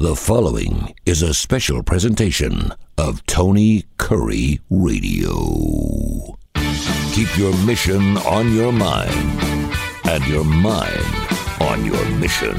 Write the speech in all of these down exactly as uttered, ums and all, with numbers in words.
The following is a special presentation of Tony Curry Radio. Keep your mission on your mind and your mind on your mission.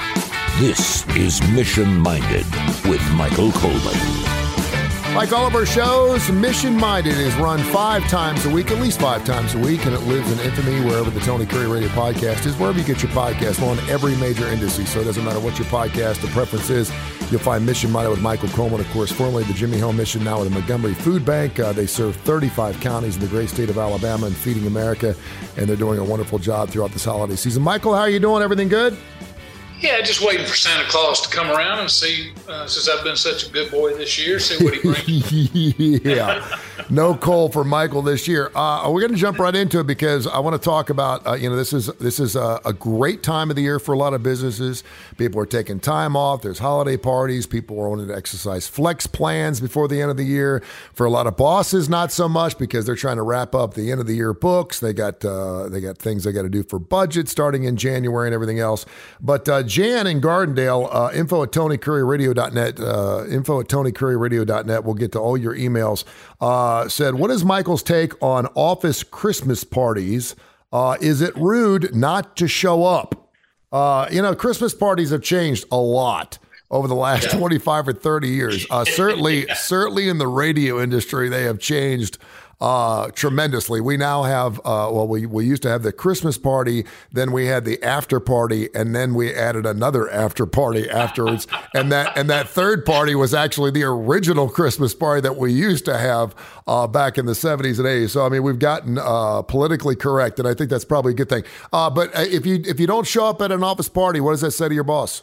This is Mission Minded with Michael Coleman. Like all of our shows, Mission Minded is run five times a week, at least five times a week, and it lives in infamy wherever the Tony Curry Radio podcast is, wherever you get your podcast. We're on every major industry, so it doesn't matter what your podcast the preference is. You'll find Mission Minded with Michael Coleman, of course, formerly the Jimmy Hill Mission, now with the Montgomery Food Bank. Uh, they serve thirty-five counties in the great state of Alabama and Feeding America, and they're doing a wonderful job throughout this holiday season. Michael, how are you doing? Everything good? Yeah, just waiting for Santa Claus to come around and see, uh, since I've been such a good boy this year, see what he brings. Yeah, no coal for Michael this year. Uh, we're going to jump right into it because I want to talk about, uh, you know, this is this is a, a great time of the year for a lot of businesses. People are taking time off. There's holiday parties. People are wanting to exercise flex plans before the end of the year. For a lot of bosses, not so much because they're trying to wrap up the end of the year books. They got uh, they got things they got to do for budget starting in January and everything else. But uh, Jan in Gardendale, uh, info at tony curry radio dot net, uh, info at tony curry radio dot net. We'll get to all your emails. Uh, said, what is Michael's take on office Christmas parties? Uh, is it rude not to show up? Uh, you know, Christmas parties have changed a lot over the last yeah. twenty-five or thirty years. Uh, certainly, yeah. certainly in the radio industry, they have changed Uh, tremendously. We now have, uh, well, we, we used to have the Christmas party, then we had the after party, and then we added another after party afterwards. and that and that third party was actually the original Christmas party that we used to have uh, back in the seventies and eighties. So, I mean, we've gotten uh, politically correct, and I think that's probably a good thing. Uh, but if you if you don't show up at an office party, what does that say to your boss?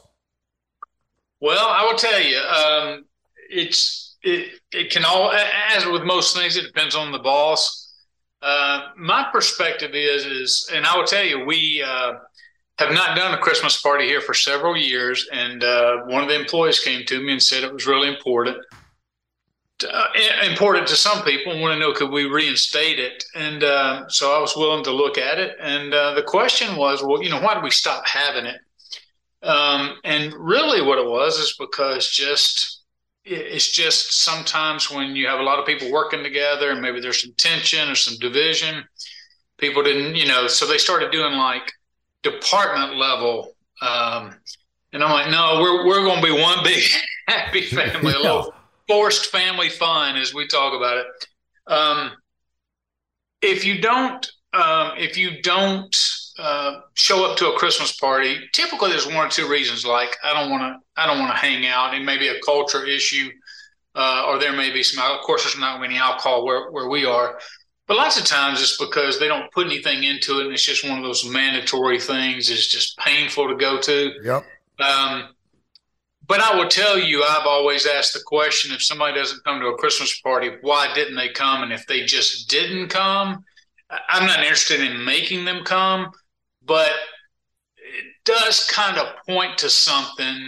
Well, I will tell you, um, it's It, it can all, as with most things, it depends on the boss. Uh, my perspective is, is, and I will tell you, we uh, have not done a Christmas party here for several years. And uh, one of the employees came to me and said it was really important. Uh, important to some people and want to know, could we reinstate it? And uh, so I was willing to look at it. And uh, the question was, well, you know, why did we stop having it? Um, and really what it was is because just, it's just sometimes when you have a lot of people working together and maybe there's some tension or some division, people didn't, you know, so they started doing like department level. Um, and I'm like, no, we're, we're going to be one big happy family, a little forced family fun as we talk about it. Um, if you don't, um, if you don't, Uh, show up to a Christmas party, typically there's one or two reasons, like I don't want to I don't want to hang out. It may be a culture issue, uh, or there may be some, of course there's not any alcohol where, where we are, but lots of times it's because they don't put anything into it and it's just one of those mandatory things. It's just painful to go to. Yep. Um, but I will tell you, I've always asked the question, if somebody doesn't come to a Christmas party, why didn't they come? And if they just didn't come, I'm not interested in making them come. But it does kind of point to something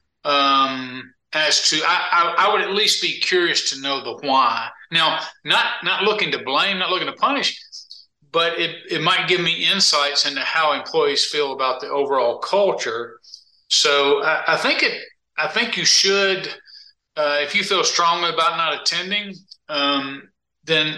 um, as to I, I, I would at least be curious to know the why. Now, not not looking to blame, not looking to punish, but it, it might give me insights into how employees feel about the overall culture. So I, I think it. I think you should, uh, if you feel strongly about not attending, um, then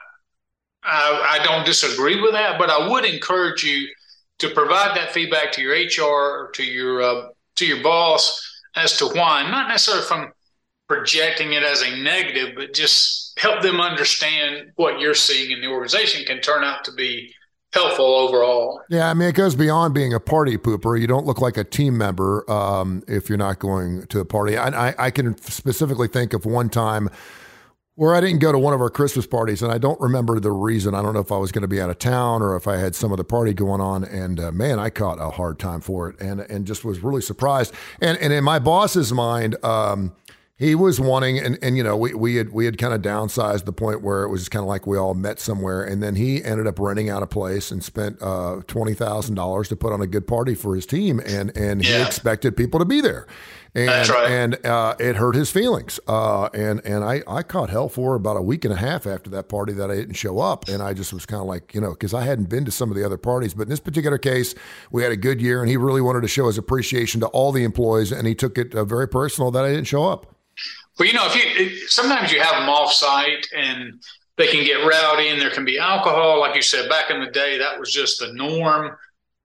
I, I don't disagree with that. But I would encourage you to provide that feedback to your H R or to your uh, to your boss as to why, not necessarily from projecting it as a negative, but just help them understand what you're seeing in the organization can turn out to be helpful overall. Yeah, I mean, it goes beyond being a party pooper. You don't look like a team member um, if you're not going to a party. I, I, I can specifically think of one time where I didn't go to one of our Christmas parties, and I don't remember the reason. I don't know if I was going to be out of town or if I had some other party going on, and uh, man, I caught a hard time for it, and and just was really surprised. And and in my boss's mind, um, He was wanting, and, and you know, we, we had we had kind of downsized the point where it was kind of like we all met somewhere, and then he ended up renting out a place and spent uh, twenty thousand dollars to put on a good party for his team, and and yeah. he expected people to be there. And, That's right. And uh, it hurt his feelings. Uh, and and I, I caught hell for about a week and a half after that party that I didn't show up. And I just was kind of like, you know, because I hadn't been to some of the other parties. But in this particular case, we had a good year, and he really wanted to show his appreciation to all the employees. And he took it uh, very personal that I didn't show up. Well, you know, if you sometimes you have them off site and they can get rowdy, and there can be alcohol. Like you said, back in the day, that was just the norm.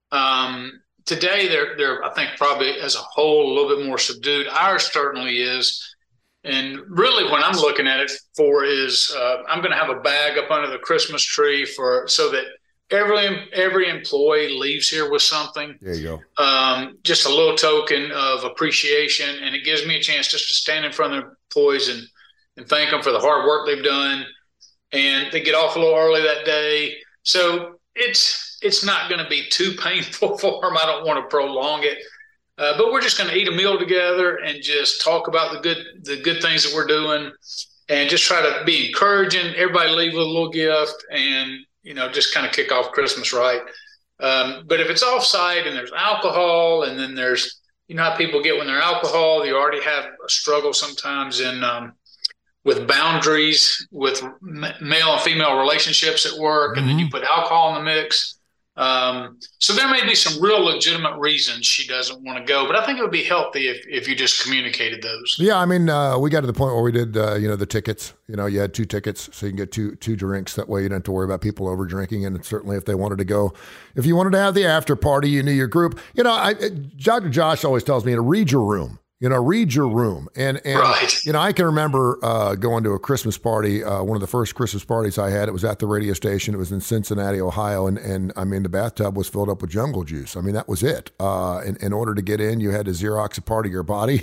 Um Today, they're, they're, I think, probably as a whole, a little bit more subdued. Ours certainly is. And really, what I'm looking at it for is uh, I'm going to have a bag up under the Christmas tree for so that every every employee leaves here with something. There you go. Um, just a little token of appreciation. And it gives me a chance just to stand in front of the employees and, and thank them for the hard work they've done. And they get off a little early that day. So it's it's not going to be too painful for them. I don't want to prolong it, uh, but we're just going to eat a meal together and just talk about the good the good things that we're doing, and just try to be encouraging. Everybody leave with a little gift, and you know, just kind of kick off Christmas right. Um, but if it's off-site and there's alcohol, and then there's you know how people get when they're alcohol, you already have a struggle sometimes in um, with boundaries with male and female relationships at work, mm-hmm. and then you put alcohol in the mix. Um, so there may be some real legitimate reasons she doesn't want to go, but I think it would be healthy if, if you just communicated those. Yeah. I mean, uh, we got to the point where we did, uh, you know, the tickets, you know, you had two tickets so you can get two, two drinks. That way you don't have to worry about people over drinking. And certainly if they wanted to go, if you wanted to have the after party, you knew your group, you know, I, Doctor Josh always tells me to read your room. You know, read your room. And, and right. you know, I can remember uh, going to a Christmas party, uh, one of the first Christmas parties I had. It was at the radio station. It was in Cincinnati, Ohio. And, and I mean, the bathtub was filled up with jungle juice. I mean, that was it. Uh, in, in order to get in, you had to Xerox a part of your body.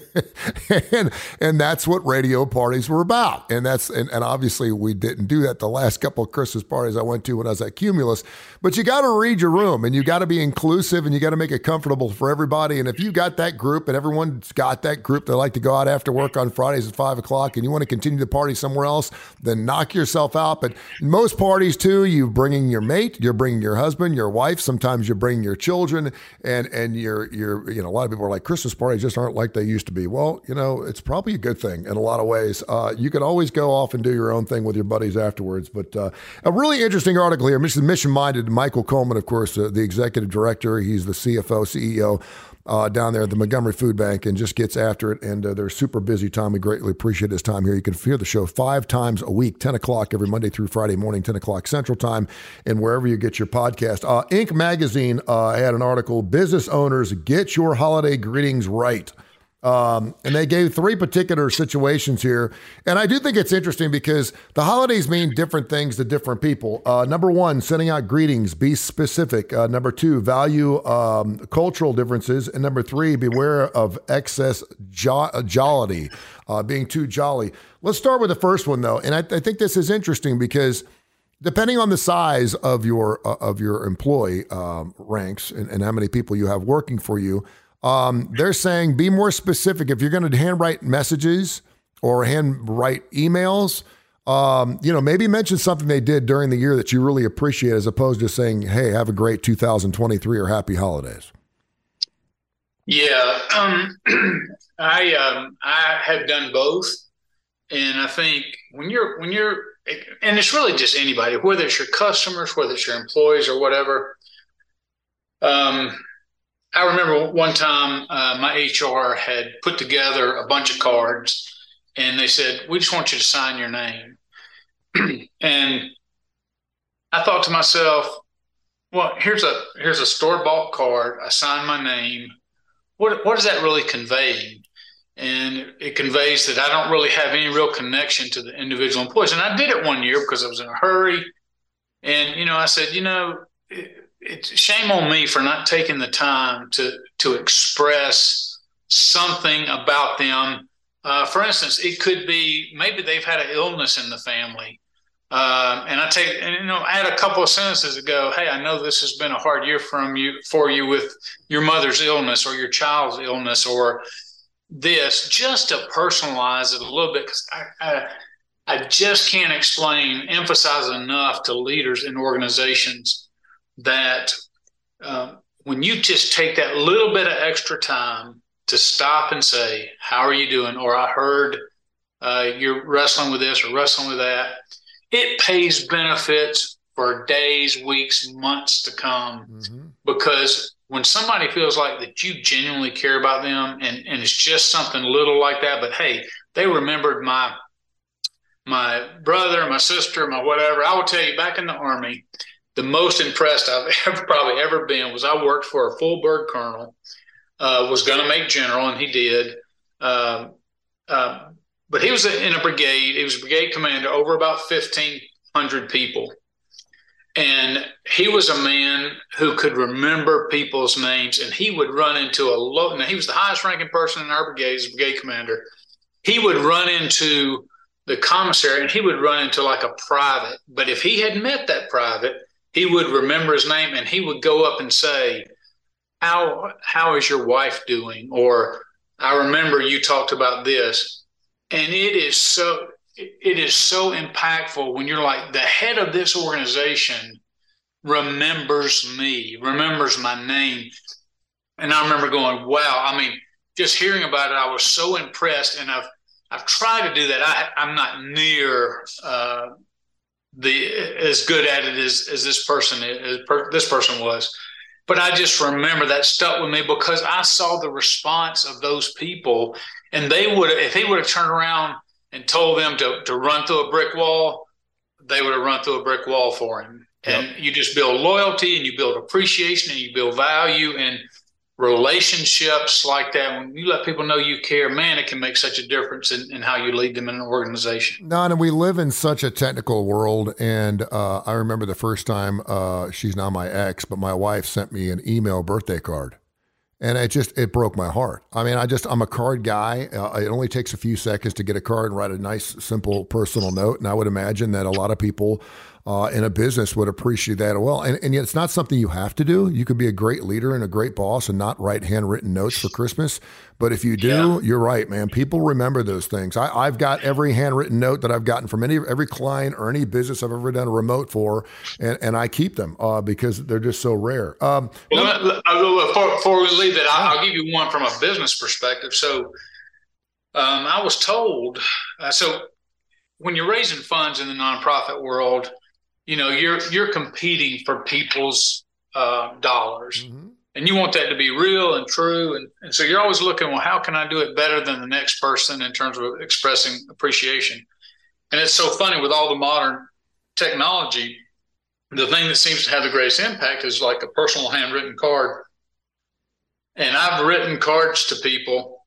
and and that's what radio parties were about. And that's and, and obviously we didn't do that the last couple of Christmas parties I went to when I was at Cumulus. But you got to read your room, and you got to be inclusive, and you got to make it comfortable for everybody. And if you got that group and everyone got that group that like to go out after work on Fridays at five o'clock and you want to continue the party somewhere else, then knock yourself out. But in most parties too, you bringing your mate, you're bringing your husband, your wife, sometimes you're bringing your children, and, and you're, you're, you know, a lot of people are like, Christmas parties just aren't like they used to be. Well, you know, it's probably a good thing in a lot of ways. Uh, you can always go off and do your own thing with your buddies afterwards. But uh, a really interesting article here. Mission Minded, Michael Coleman, of course, uh, the executive director. He's the C F O, C E O. Uh, down there at the Montgomery Food Bank, and just gets after it. And uh, they're super busy, Tom. We greatly appreciate his time here. You can hear the show five times a week, ten o'clock every Monday through Friday morning, ten o'clock Central Time, and wherever you get your podcast. Uh, Inc. Magazine uh, had an article, Business Owners, Get Your Holiday Greetings Right. Um, and they gave three particular situations here. And I do think it's interesting because the holidays mean different things to different people. Uh, number one, sending out greetings, be specific. Uh, number two, value um, cultural differences. And number three, beware of excess jo- jollity, uh, being too jolly. Let's start with the first one, though. And I, I think this is interesting because depending on the size of your uh, of your employee um, ranks and, and how many people you have working for you, Um, they're saying be more specific. If you're going to handwrite messages or handwrite emails, um, you know, maybe mention something they did during the year that you really appreciate as opposed to saying, hey, have a great two thousand twenty-three or happy holidays. Yeah. Um, I, um, I have done both. And I think when you're, when you're, and it's really just anybody, whether it's your customers, whether it's your employees or whatever, um, I remember one time uh, my H R had put together a bunch of cards, and they said, we just want you to sign your name. And I thought to myself, well, here's a here's a store-bought card. I signed my name. What what is that really conveying? And it conveys that I don't really have any real connection to the individual employees. And I did it one year because I was in a hurry. And, you know, I said, you know, it, it's shame on me for not taking the time to to express something about them. Uh, for instance, it could be maybe they've had an illness in the family. Uh, and I take, and, you know, add a couple of sentences that go, hey, I know this has been a hard year from you for you with your mother's illness or your child's illness, or this just to personalize it a little bit, because I, I, I just can't explain, emphasize enough to leaders in organizations that um, when you just take that little bit of extra time to stop and say, how are you doing? Or I heard uh, you're wrestling with this or wrestling with that. It pays benefits for days, weeks, months to come, mm-hmm. because when somebody feels like that you genuinely care about them, and, and it's just something little like that, but hey, they remembered my my brother, my sister, my whatever. I will tell you, back in the Army, the most impressed I've ever probably ever been was I worked for a full bird colonel, uh, was going to make general, and he did. Uh, uh, but he was in a brigade. He was a brigade commander over about fifteen hundred people. And he was a man who could remember people's names, and he would run into a low. Now, he was the highest ranking person in our brigade as brigade commander. He would run into the commissary, and he would run into like a private. But if he had met that private, he would remember his name, and he would go up and say, how, how is your wife doing? Or I remember you talked about this. And it is so, it is so impactful when you're like, the head of this organization remembers me, remembers my name. And I remember going, wow, I mean, just hearing about it, I was so impressed. And I've, I've tried to do that. I, I'm not near uh, the as good at it as, as this person as per, this person was, but I just remember that stuck with me because I saw the response of those people, and they would if he would have turned around and told them to to run through a brick wall, they would have run through a brick wall for him. Yep. And you just build loyalty, and you build appreciation, and you build value and relationships like that. When you let people know you care, man, it can make such a difference in, in how you lead them in an organization. No, and we live in such a technical world. And uh, I remember the first time, uh, she's now my ex, but my wife sent me an email birthday card. And it just, it broke my heart. I mean, I just, I'm a card guy. Uh, it only takes a few seconds to get a card and write a nice, simple, personal note. And I would imagine that a lot of people uh, in a business would appreciate that as well. And, and yet it's not something you have to do. You could be a great leader and a great boss and not write handwritten notes for Christmas. But if you do, yeah. You're right, man. People remember those things. I, I've got every handwritten note that I've gotten from any every client or any business I've ever done a remote for, and, and I keep them uh, because they're just so rare. Um, well, let, let, before, before we leave that, I'll, I'll give you one from a business perspective. So um, I was told, uh, so when you're raising funds in the nonprofit world, you know, you're you're competing for people's uh, dollars. Mm-hmm. And you want that to be real and true. And, and so you're always looking, well, how can I do it better than the next person in terms of expressing appreciation? And it's so funny with all the modern technology, the thing that seems to have the greatest impact is like a personal handwritten card. And I've written cards to people.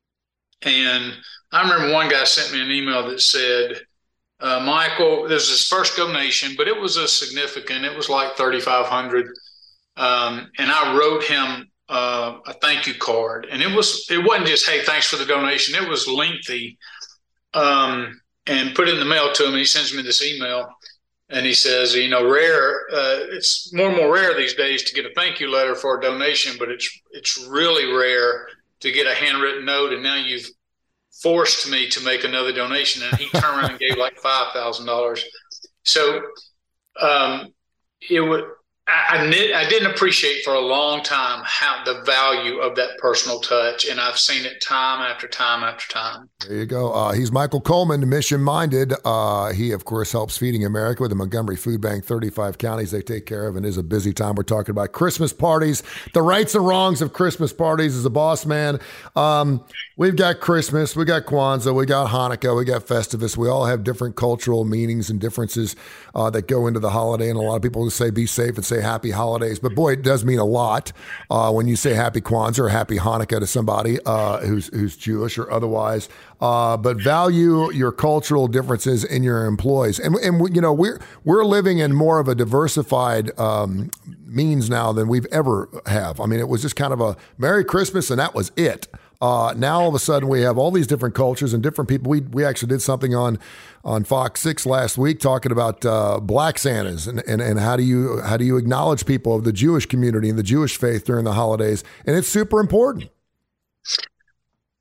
And I remember one guy sent me an email that said, uh, Michael, this was his first donation, but it was a significant, it was like thirty-five hundred dollars. Um, and I wrote him uh, a thank you card, and it was it wasn't just, hey, thanks for the donation. It was lengthy, um, and put it in the mail to him. And he sends me this email, and he says, you know, rare. Uh, it's more and more rare these days to get a thank you letter for a donation, but it's it's really rare to get a handwritten note. And now you've forced me to make another donation, and he turned around and gave like five thousand dollars. So um, it would. I, I didn't appreciate for a long time how the value of that personal touch, and I've seen it time after time after time. There you go. Uh, he's Michael Coleman, mission-minded. Uh, he, of course, helps Feeding America with the Montgomery Food Bank, thirty-five counties they take care of, and it is a busy time. We're talking about Christmas parties, the rights and wrongs of Christmas parties as a boss man. Um, we've got Christmas, we got Kwanzaa, we got Hanukkah, we got Festivus. We all have different cultural meanings and differences uh, that go into the holiday, and a lot of people just say be safe and say happy holidays, but boy, it does mean a lot uh, when you say happy Kwanzaa or happy Hanukkah to somebody uh, who's who's Jewish or otherwise. Uh, but value your cultural differences in your employees, and and you know we're we're living in more of a diversified um, means now than we've ever have. I mean, it was just kind of a Merry Christmas and that was it. Uh, now all of a sudden we have all these different cultures and different people. We we actually did something on on Fox six last week talking about uh, Black Santas and, and and how do you how do you acknowledge people of the Jewish community and the Jewish faith during the holidays, and it's super important.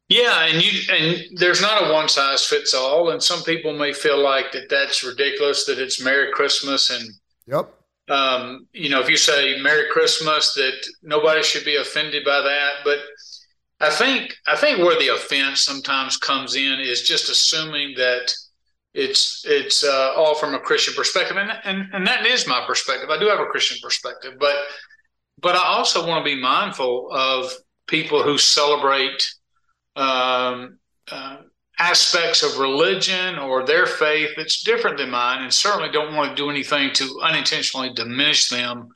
Yeah, and you and there's not a one size fits all, and some people may feel like that that's ridiculous, that it's Merry Christmas, and Yep. um, you know, if you say Merry Christmas, that nobody should be offended by that. But I think I think where the offense sometimes comes in is just assuming that it's it's uh, all from a Christian perspective, and, and and that is my perspective. I do have a Christian perspective, but but I also want to be mindful of people who celebrate um, uh, aspects of religion or their faith that's different than mine, and certainly don't want to do anything to unintentionally diminish them.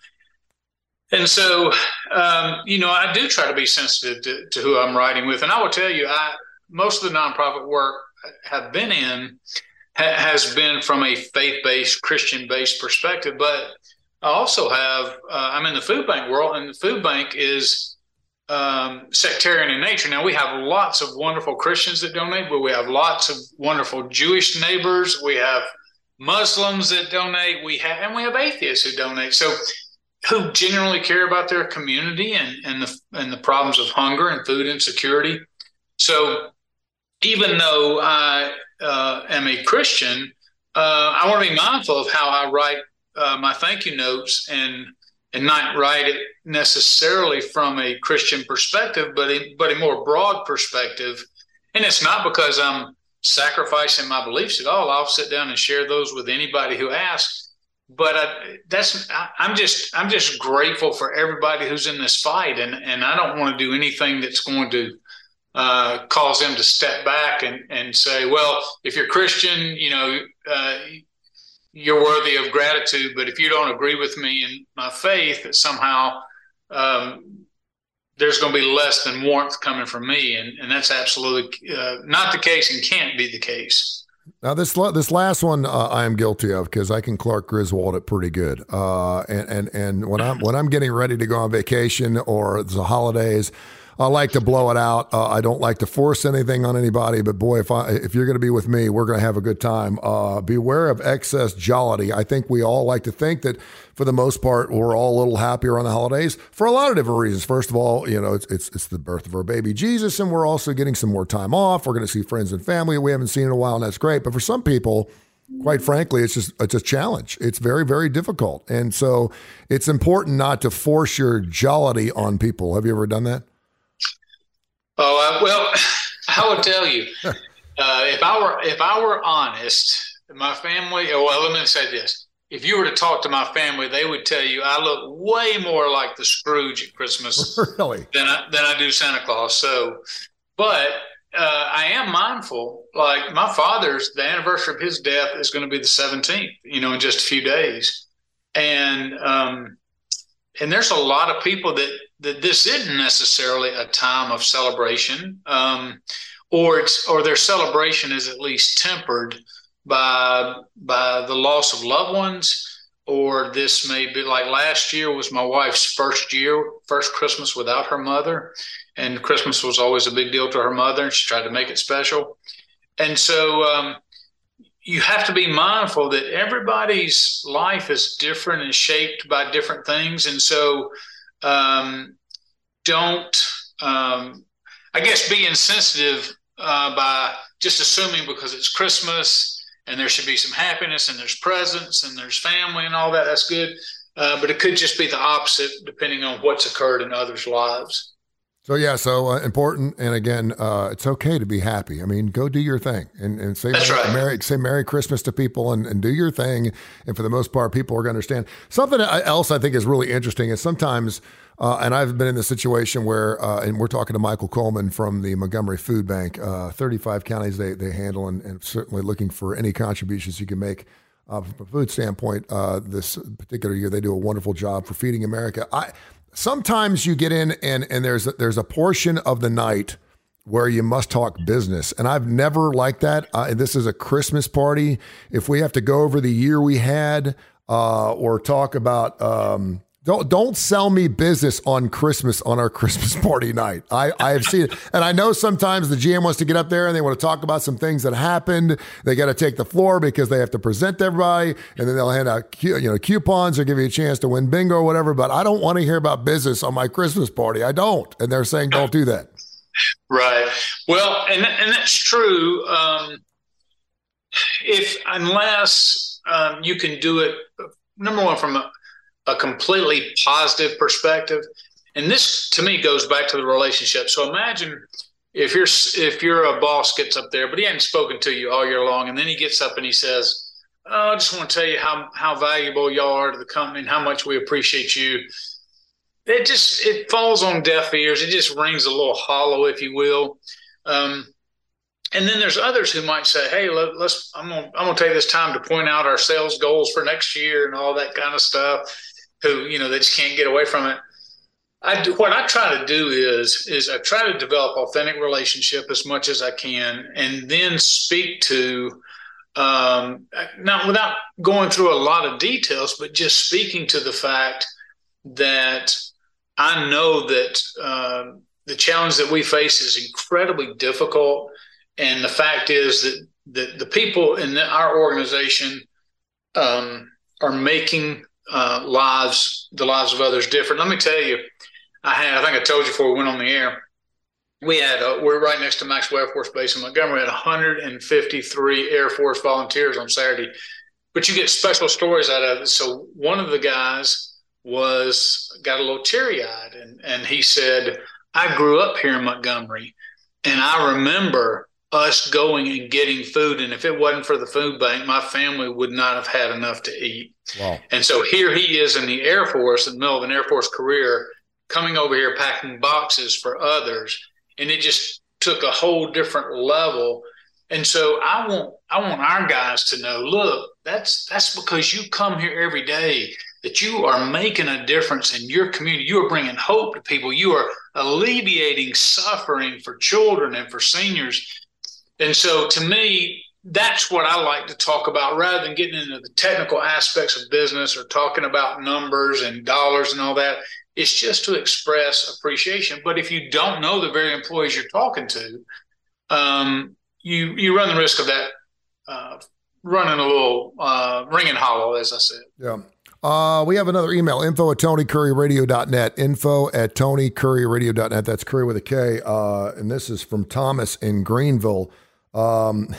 And so, um, you know, I do try to be sensitive to, to who I'm writing with. And I will tell you, I most of the nonprofit work I have been in ha- has been from a faith-based, Christian-based perspective. But I also have, uh, I'm in the food bank world, and the food bank is um, sectarian in nature. Now, we have lots of wonderful Christians that donate, but we have lots of wonderful Jewish neighbors. We have Muslims that donate. We have, and we have atheists who donate. So, who genuinely care about their community and, and the and the problems of hunger and food insecurity. So even though I uh, am a Christian, uh, I want to be mindful of how I write uh, my thank you notes and and not write it necessarily from a Christian perspective, but a, but a more broad perspective. And it's not because I'm sacrificing my beliefs at all. I'll sit down and share those with anybody who asks. But I, that's I, I'm just I'm just grateful for everybody who's in this fight, and, and I don't want to do anything that's going to uh, cause them to step back and, and say, well, if you're Christian, you know, uh, you're worthy of gratitude. But if you don't agree with me in my faith, that somehow um, there's going to be less than warmth coming from me, and, and that's absolutely uh, not the case and can't be the case. Now this this last one uh, I am guilty of because I can Clark Griswold it pretty good. Uh, and and and when I'm when I'm getting ready to go on vacation or the holidays, I like to blow it out. Uh, I don't like to force anything on anybody. But boy, if I if you're going to be with me, we're going to have a good time. Uh, beware of excess jollity. I think we all like to think that for the most part we're all a little happier on the holidays for a lot of different reasons. First of all, you know it's it's it's the birth of our baby Jesus, and we're also getting some more time off. We're going to see friends and family we haven't seen in a while, and that's great. But for some people, quite frankly, it's just it's a challenge. It's very, very difficult. And so it's important not to force your jollity on people. Have you ever done that? Oh, uh, well, I would tell you, uh, if I were if I were honest, my family, well, let me say this. If you were to talk to my family, they would tell you I look way more like the Scrooge at Christmas really? than I, than I do Santa Claus. So, but uh, I am mindful. Like my father's, the anniversary of his death is going to be the seventeenth, you know, in just a few days. And um, and there's a lot of people that, that this isn't necessarily a time of celebration, um, or it's or their celebration is at least tempered by by the loss of loved ones, or this may be like last year was my wife's first year, first Christmas without her mother, and Christmas was always a big deal to her mother, and she tried to make it special. And so um, you have to be mindful that everybody's life is different and shaped by different things. And so um, don't, um, I guess, be insensitive uh, by just assuming because it's Christmas and there should be some happiness and there's presents and there's family and all that. That's good. Uh, but it could just be the opposite depending on what's occurred in others' lives. So, yeah, so uh, important. And again, uh, it's okay to be happy. I mean, go do your thing and, and say, That's Merry, right. Merry, say Merry Christmas to people and, and do your thing. And for the most part, people are going to understand. Something else I think is really interesting is sometimes, uh, and I've been in the situation where, uh, and we're talking to Michael Coleman from the Montgomery Food Bank, uh, thirty-five counties they, they handle, and, and certainly looking for any contributions you can make. Uh, from a food standpoint, uh, this particular year, they do a wonderful job for Feeding America. I Sometimes you get in and, and there's a, there's a portion of the night where you must talk business. And I've never liked that. Uh, this is a Christmas party. If we have to go over the year we had uh, or talk about, um, don't don't sell me business on Christmas on our Christmas party night. I, I have seen it. And I know sometimes the G M wants to get up there and they want to talk about some things that happened. They got to take the floor because they have to present to everybody, and then they'll hand out you know coupons or give you a chance to win bingo or whatever. But I don't want to hear about business on my Christmas party. I don't. And they're saying don't do that. Right. Well, and and that's true. Um, if unless um, you can do it, number one, from a, a completely positive perspective, and this to me goes back to the relationship. So imagine if you're if you're a boss gets up there, but he hadn't spoken to you all year long, and then he gets up and he says, "Oh, I just want to tell you how how valuable y'all are to the company and how much we appreciate you." It just it falls on deaf ears. It just rings a little hollow, if you will. Um, and then there's others who might say, "Hey, let, let's I'm gonna I'm gonna take this time to point out our sales goals for next year and all that kind of stuff." Who you know they just can't get away from it. I do, what I try to do is is I try to develop authentic relationship as much as I can, and then speak to um, not without going through a lot of details, but just speaking to the fact that I know that uh, the challenge that we face is incredibly difficult, and the fact is that that the people in the, our organization um, are making uh, lives the lives of others different. Let me tell you. I had, I think I told you before we went on the air, we had, uh, we're right next to Maxwell Air Force Base in Montgomery. We had one hundred fifty-three Air Force volunteers on Saturday, but you get special stories out of it. So one of the guys was, got a little teary eyed and, and he said, "I grew up here in Montgomery and I remember us going and getting food. And if it wasn't for the food bank, my family would not have had enough to eat." Wow. And so here he is in the Air Force, in the middle of an Air Force career, coming over here packing boxes for others, and it just took a whole different level. And so I want I want our guys to know, look, that's that's because you come here every day, that you are making a difference in your community. You are bringing hope to people. You are alleviating suffering for children and for seniors. And so to me, that's what I like to talk about, rather than getting into the technical aspects of business or talking about numbers and dollars and all that. It's just to express appreciation. But if you don't know the very employees you're talking to, um, you you run the risk of that uh, running a little uh, ringing hollow, as I said. Yeah. Uh, we have another email, info at tony curry radio dot net, info at tony curry radio dot net. That's Curry with a K. Uh, and this is from Thomas in Greenville. Um,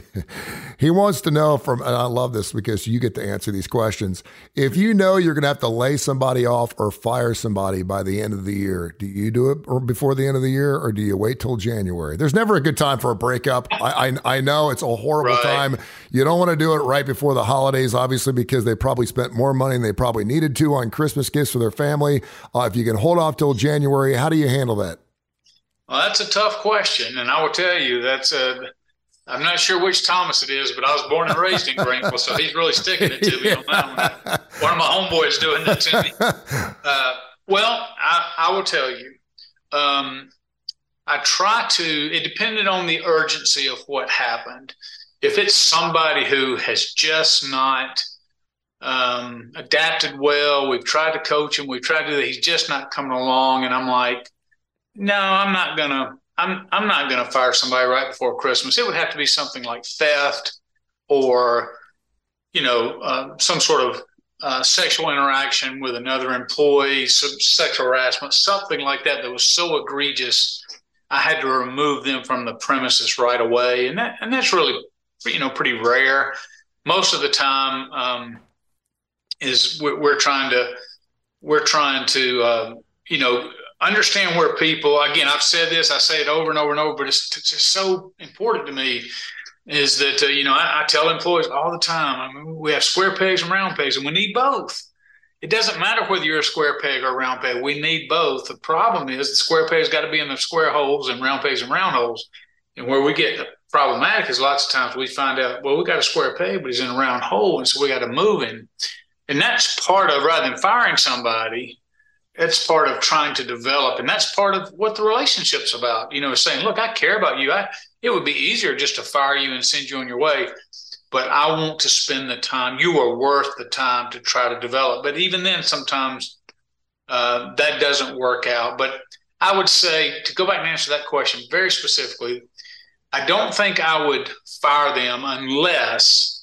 he wants to know from, and I love this because you get to answer these questions. If you know you're going to have to lay somebody off or fire somebody by the end of the year, do you do it or before the end of the year, or do you wait till January? There's never a good time for a breakup. I I, I know it's a horrible right. time. You don't want to do it right before the holidays, obviously, because they probably spent more money than they probably needed to on Christmas gifts for their family. Uh, if you can hold off till January, how do you handle that? Well, that's a tough question, and I will tell you that's a. I'm not sure which Thomas it is, but I was born and raised in Greenville, so he's really sticking it to me. Yeah. One of my homeboys doing that to me. Uh, well, I, I will tell you, um, I try to. It depended on the urgency of what happened. If it's somebody who has just not um, adapted well, we've tried to coach him, we've tried to do that, he's just not coming along, and I'm like, no, I'm not gonna. I'm I'm not going to fire somebody right before Christmas. It would have to be something like theft or, you know, uh, some sort of uh, sexual interaction with another employee, some sexual harassment, something like that that was so egregious, I had to remove them from the premises right away. And that and that's really, you know, pretty rare. Most of the time um, is we're, we're trying to we're trying to uh, you know. understand where people, again, I've said this, I say it over and over and over, but it's, it's just so important to me is that, uh, you know, I, I tell employees all the time, I mean, we have square pegs and round pegs, and we need both. It doesn't matter whether you're a square peg or a round peg. We need both. The problem is the square peg's got to be in the square holes and round pegs and round holes. And where we get problematic is lots of times we find out, well, we got a square peg, but he's in a round hole, and so we got to move him. And that's part of, rather than firing somebody, that's part of trying to develop, and that's part of what the relationship's about. You know, saying, look, I care about you. I, it would be easier just to fire you and send you on your way, but I want to spend the time. You are worth the time to try to develop. But even then, sometimes uh, that doesn't work out. But I would say, to go back and answer that question very specifically, I don't think I would fire them unless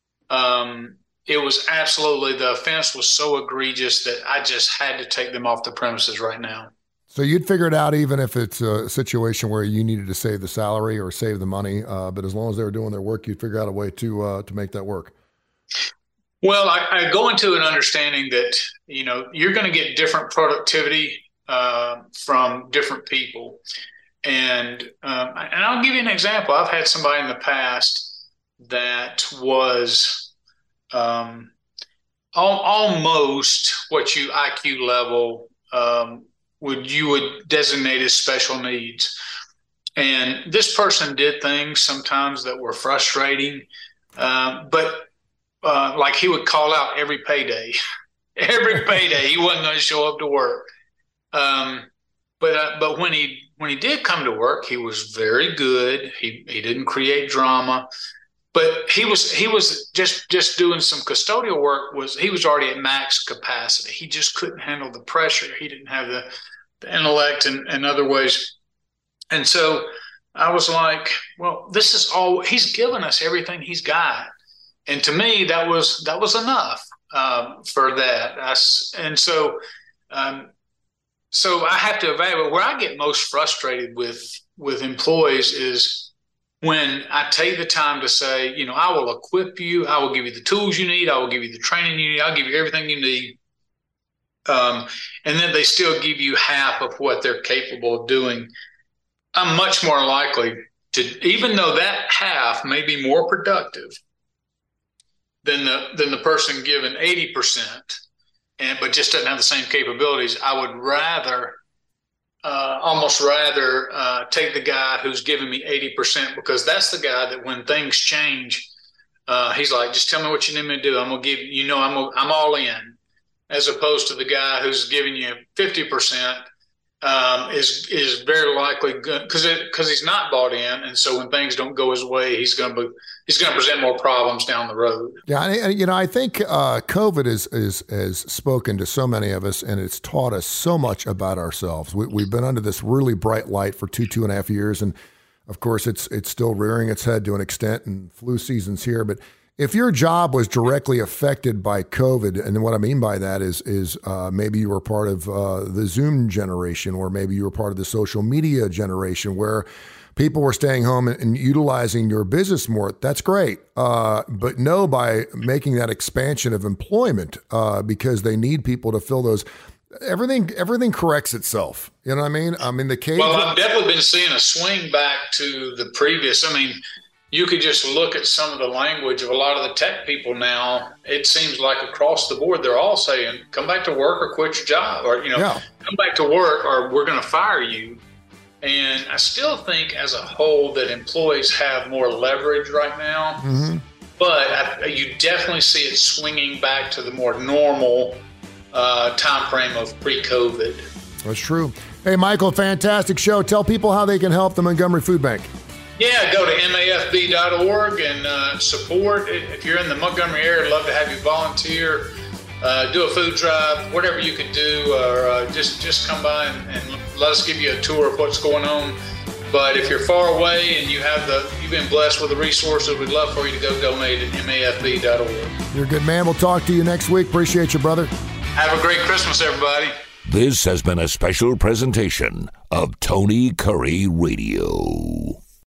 um, – it was absolutely, the offense was so egregious that I just had to take them off the premises right now. So you'd figure it out even if it's a situation where you needed to save the salary or save the money, uh, but as long as they were doing their work, you'd figure out a way to uh, to make that work. Well, I, I go into an understanding that, you know, you're going to get different productivity uh, from different people. And um, and I'll give you an example. I've had somebody in the past that was um, al- almost what you I Q level um, would you would designate as special needs. And this person did things sometimes that were frustrating, um, but Uh, like he would call out every payday, every payday he wasn't going to show up to work. Um, but uh, but when he when he did come to work, he was very good. He he didn't create drama, but he was he was just just doing some custodial work. Was he was already at max capacity. He just couldn't handle the pressure. He didn't have the, the intellect and, and other ways. And so I was like, well, this is all he's given us. Everything he's got. And to me, that was that was enough um, for that. I, and so, um, so I have to evaluate. Where I get most frustrated with with employees is when I take the time to say, you know, I will equip you, I will give you the tools you need, I will give you the training you need, I'll give you everything you need, um, and then they still give you half of what they're capable of doing. I'm much more likely to, even though that half may be more productive than the than the person given eighty percent, and but just doesn't have the same capabilities. I would rather, uh, almost rather, uh, take the guy who's giving me eighty percent, because that's the guy that when things change, uh, he's like, just tell me what you need me to do. I'm gonna give you know I'm I'm all in, as opposed to the guy who's giving you fifty percent. Um, is is very likely good because because he's not bought in, and so when things don't go his way, he's going to he's going to present more problems down the road. Yeah, and, you know, I think uh, COVID is is has spoken to so many of us, and it's taught us so much about ourselves. We, we've been under this really bright light for two two and a half years, and of course, it's it's still rearing its head to an extent, and flu season's here, but. If your job was directly affected by COVID, and what I mean by that is is uh, maybe you were part of uh, the Zoom generation, or maybe you were part of the social media generation where people were staying home and, and utilizing your business more, that's great. Uh, but no, by making that expansion of employment uh, because they need people to fill those, everything everything corrects itself. You know what I mean? I mean, the case. Well, I've definitely been seeing a swing back to the previous. I mean, you could just look at some of the language of a lot of the tech people now. It seems like across the board, they're all saying, come back to work or quit your job, or, you know, yeah. come back to work or we're going to fire you. And I still think as a whole that employees have more leverage right now, mm-hmm. but I, you definitely see it swinging back to the more normal uh, time frame of pre-COVID. That's true. Hey, Michael, fantastic show. Tell people how they can help the Montgomery Food Bank. Yeah, go to M A F B dot org and uh, support. If you're in the Montgomery area, I'd love to have you volunteer, uh, do a food drive, whatever you can do, or uh, just, just come by and, and let us give you a tour of what's going on. But if you're far away and you have the, you've been blessed with the resources, we'd love for you to go donate at M A F B dot org. You're a good man. We'll talk to you next week. Appreciate you, brother. Have a great Christmas, everybody. This has been a special presentation of Tony Curry Radio.